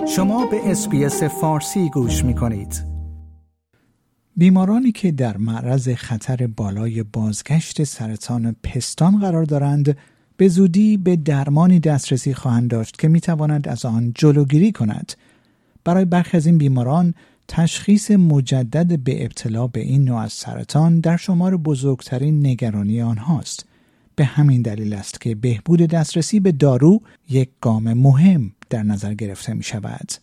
شما به اس‌بی‌اس فارسی گوش می‌کنید. بیمارانی که در معرض خطر بالای بازگشت سرطان پستان قرار دارند به زودی به درمانی دسترسی خواهند داشت که می‌تواند از آن جلوگیری کند. برای برخی از این بیماران تشخیص مجدد به ابتلا به این نوع از سرطان در شمار بزرگترین نگرانی آنهاست. به همین دلیل است که بهبود دسترسی به دارو یک گام مهم در نظر گرفته می شود.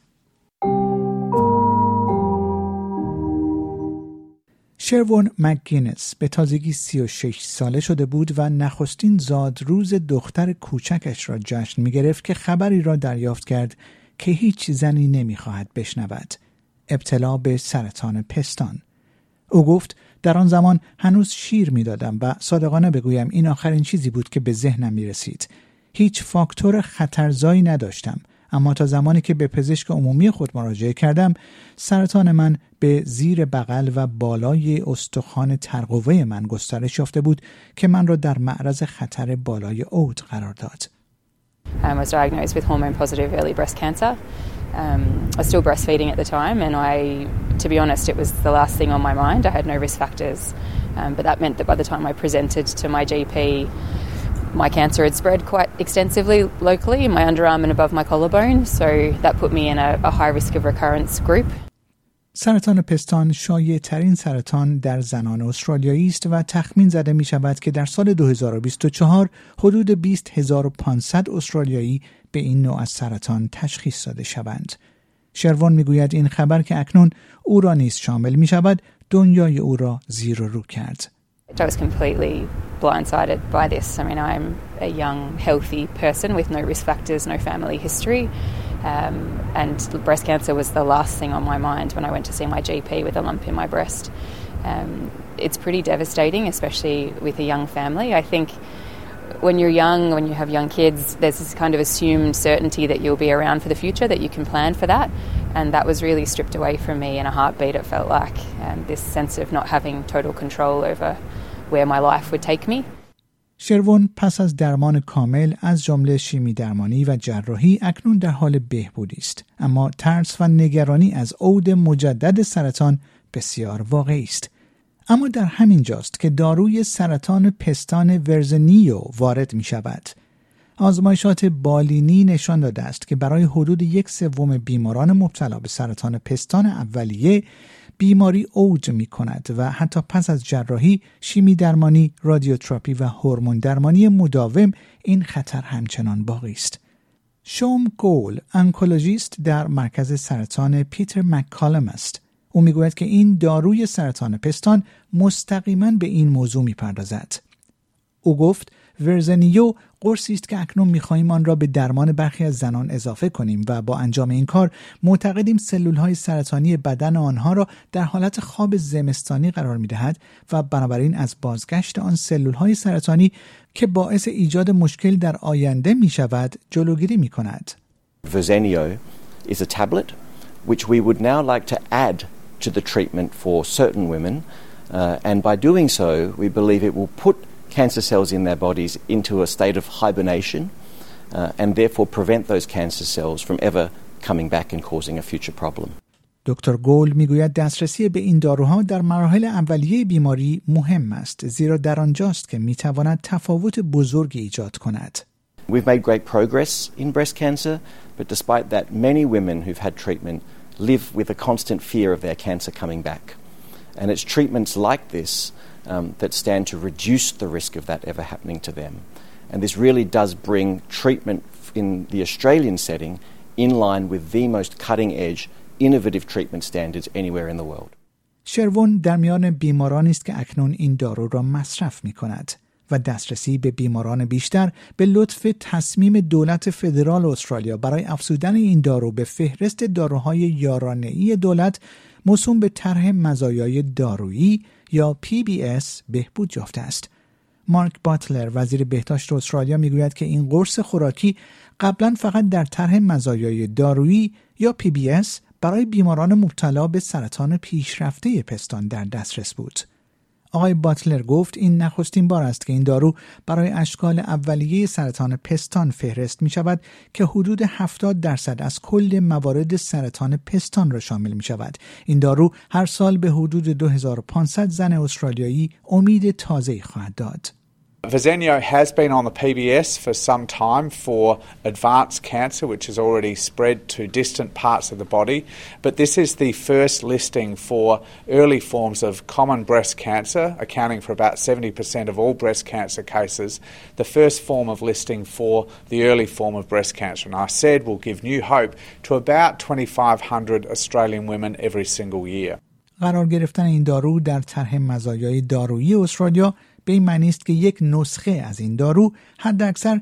شرون مکگینس به تازگی 36 ساله شده بود و نخستین زادروز دختر کوچکش را جشن می گرفت که خبری را دریافت کرد که هیچ زنی نمی خواهد بشنود: ابتلا به سرطان پستان. او گفت در آن زمان هنوز شیر می دادم و صادقانه بگویم این آخرین چیزی بود که به ذهنم می رسید. هیچ فاکتور خطرزایی نداشتم، اما تا زمانی که به پزشک عمومی خود مراجعه کردم سرطان من به زیر بغل و بالای استخوان ترقوه من گسترش یافته بود که من را در معرض خطر بالای عود قرار داد. I was diagnosed with hormone-positive early breast cancer. I was still breastfeeding at the time, and to be honest, it was the last thing on my mind. I had no risk factors, but that meant that by the time I presented to my GP, my cancer had spread quite extensively locally in my underarm and above my collarbone, so that put me in a high risk of recurrence group. سرطان پستان شایع‌ترین سرطان در زنان استرالیایی است و تخمین زده می شود که در سال 2024 حدود 20,500 استرالیایی به این نوع از سرطان تشخیص داده شوند. شرون می گوید این خبر که اکنون او را نیز شامل می شود دنیای او را زیر و رو کرد. I was completely blindsided by this. I mean, I'm a young, healthy person with no risk factors, no family history. And breast cancer was the last thing on my mind when I went to see my GP with a lump in my breast. It's pretty devastating, especially with a young family. I think when you're young, when you have young kids, there's this kind of assumed certainty that you'll be around for the future, that you can plan for that. And that was really stripped away from me in a heartbeat, it felt like. This sense of not having total control over where my life would take me. شرون پس از درمان کامل از جمله شیمی درمانی و جراحی اکنون در حال بهبودی است، اما ترس و نگرانی از عود مجدد سرطان بسیار واقعی است. اما در همین جاست که داروی سرطان پستان ورزنیو وارد می شود. آزمایشات بالینی نشان داده است که برای حدود 1/3 بیماران مبتلا به سرطان پستان اولیه بیماری اوج می کند و حتی پس از جراحی، شیمی درمانی، رادیوتراپی و هورمون درمانی مداوم این خطر همچنان باقی است. شوم گول، انکولوژیست در مرکز سرطان پیتر مککالم است. او می گوید که این داروی سرطان پستان مستقیما به این موضوع می پردازد. او گفت ورزنیو قرصی است که اکنون می‌خواهیم آن را به درمان برخی از زنان اضافه کنیم و با انجام این کار معتقدیم سلول‌های سرطانی بدن آنها را در حالت خواب زمستانی قرار می‌دهد و بنابراین از بازگشت آن سلول‌های سرطانی که باعث ایجاد مشکل در آینده می‌شود جلوگیری می‌کند. Verzenio is a tablet which we would now like to add to the treatment for certain women, and by doing so we believe it will put cancer cells in their bodies into a state of hibernation and therefore prevent those cancer cells from ever coming back and causing a future problem. دکتر گول میگوید دسترسی به این داروها در مراحل اولیه بیماری مهم است، زیرا در آنجاست که میتواند تفاوت بزرگی ایجاد کند. We've made great progress in breast cancer, but despite that many women who've had treatment live with a constant fear of their cancer coming back. And it's treatments like this that stand to reduce the risk of that ever happening to them. And this really does bring treatment in the Australian setting in line with the most cutting-edge, innovative treatment standards anywhere in the world. شرون در میان بیمارانی است که اکنون این دارو را مصرف می‌کند و دسترسی به بیماران بیشتر به لطف تصمیم دولت فدرال استرالیا برای افزودن این دارو به فهرست داروهای یارانه‌ای دولت موسوم به طرح مزایای دارویی یا PBS بهبود یافته است. مارک باتلر وزیر بهداشت استرالیا میگوید که این قرص خوراکی قبلا فقط در طرح مزایای دارویی یا PBS برای بیماران مبتلا به سرطان پیشرفته پستان در دسترس بود. آقای باتلر گفت این نخستین بار است که این دارو برای اشکال اولیه سرطان پستان فهرست می شود که حدود 70% از کل موارد سرطان پستان را شامل می شود. این دارو هر سال به حدود 2500 زن استرالیایی امید تازه‌ای خواهد داد. Verzenio has been on the PBS for some time for advanced cancer, which has already spread to distant parts of the body. But this is the first listing for early forms of common breast cancer, accounting for about 70% of all breast cancer cases. The first form of listing for the early form of breast cancer. And I said will give new hope to about 2,500 Australian women every single year. قرار گرفتن این دارو در طرح مزایای دارویی استرالیا به این معنی است که یک نسخه از این دارو حداکثر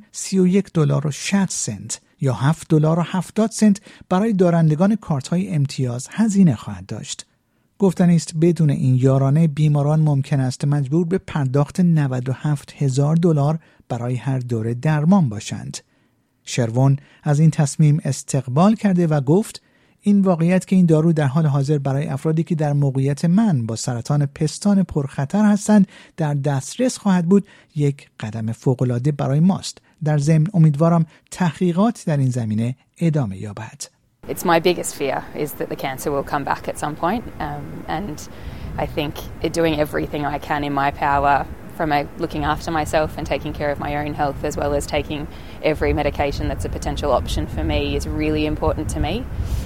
$31.60 یا $7.70 برای دارندگان کارت‌های امتیاز هزینه خواهد داشت. گفتن است بدون این یارانه بیماران ممکن است مجبور به پرداخت $97,000 برای هر دوره درمان باشند. شرون از این تصمیم استقبال کرده و گفت این واقعیت که این دارو در حال حاضر برای افرادی که در موقعیت من با سرطان پستان پرخطر هستند در دسترس خواهد بود یک قدم فوق‌العاده برای ماست. در ضمن امیدوارم تحقیقات در این زمینه ادامه یابد. It's my biggest fear is that the cancer will come back at some point, and I think doing everything I can in my power from looking after myself and taking care of my own health as well as taking every medication that's a potential option for me is really important to me.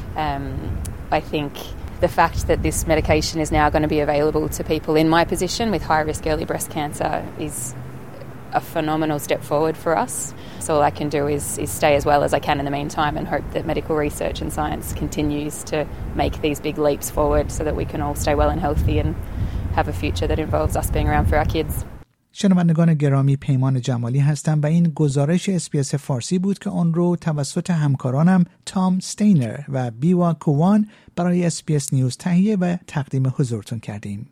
I think the fact that this medication is now going to be available to people in my position with high-risk early breast cancer is a phenomenal step forward for us. So all I can do is stay as well as I can in the meantime and hope that medical research and science continues to make these big leaps forward so that we can all stay well and healthy and have a future that involves us being around for our kids. شنوندگان گرامی، پیمان جمالی هستم و این گزارش اس‌بی‌اس فارسی بود که آن رو توسط همکارانم تام ستینر و بیوا کووان برای اس‌بی‌اس نیوز تهیه و تقدیم حضورتون کردیم.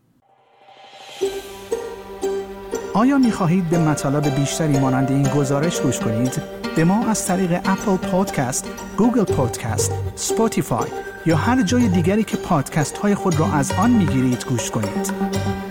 آیا می‌خواهید به مطالب بیشتری مانند این گزارش گوش کنید؟ به ما از طریق اپل پادکست، گوگل پادکست، اسپاتیفای یا هر جای دیگری که پادکست‌های خود را از آن می‌گیرید گوش کنید.